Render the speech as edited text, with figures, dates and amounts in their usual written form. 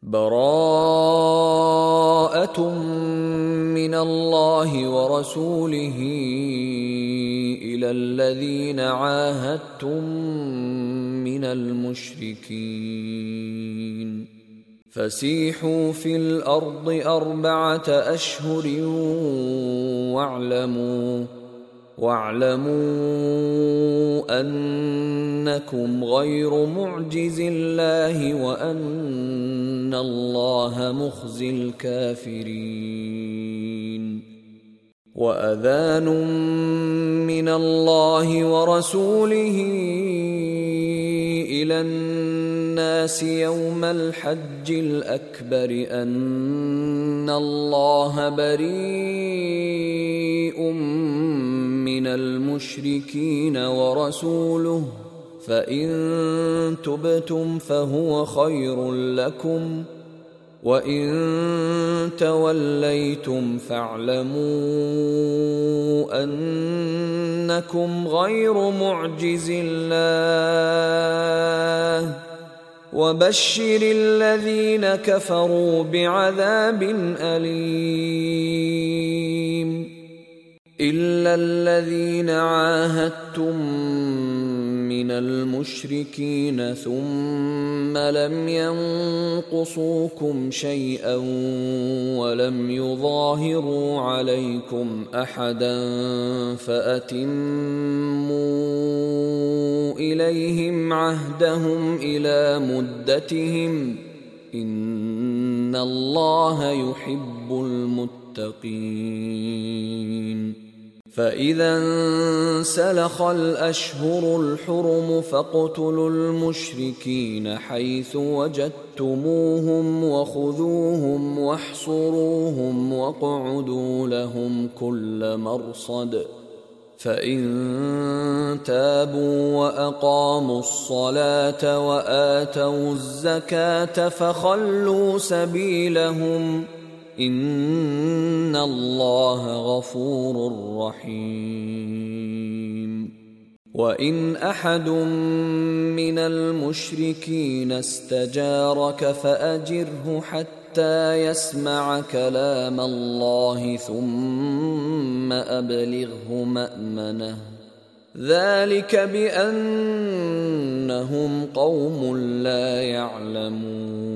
براءة من الله ورسوله إلى الذين عاهدتم من المشركين فسيحوا في الأرض 4 أشهر واعلموا أنكم غير معجز الله وأن الله مخزي الكافرين. وأذان من الله ورسوله إلى الناس يوم الحج الأكبر أن الله بريء من المشركين ورسوله فإن تبتم فهو خير لكم وإن توليتم فاعلموا أنكم غير معجز الله وبشر الذين كفروا بعذاب أليم. إلا الذين عاهدتم من المشركين ثم لم ينقصوكم شيئا ولم يظاهروا عليكم أحدا فأتموا إليهم عهدهم إلى مدتهم إن الله يحب المتقين. فإذا انسلخ الأشهر الحرم فاقتلوا المشركين حيث وجدتموهم وخذوهم واحصروهم واقعدوا لهم كل مرصد فإن تابوا وأقاموا الصلاة وآتوا الزكاة فخلوا سبيلهم إن الله غفور رحيم. وإن أحد من المشركين استجارك فأجره حتى يسمع كلام الله ثم أبلغه مأمنه ذلك بأنهم قوم لا يعلمون.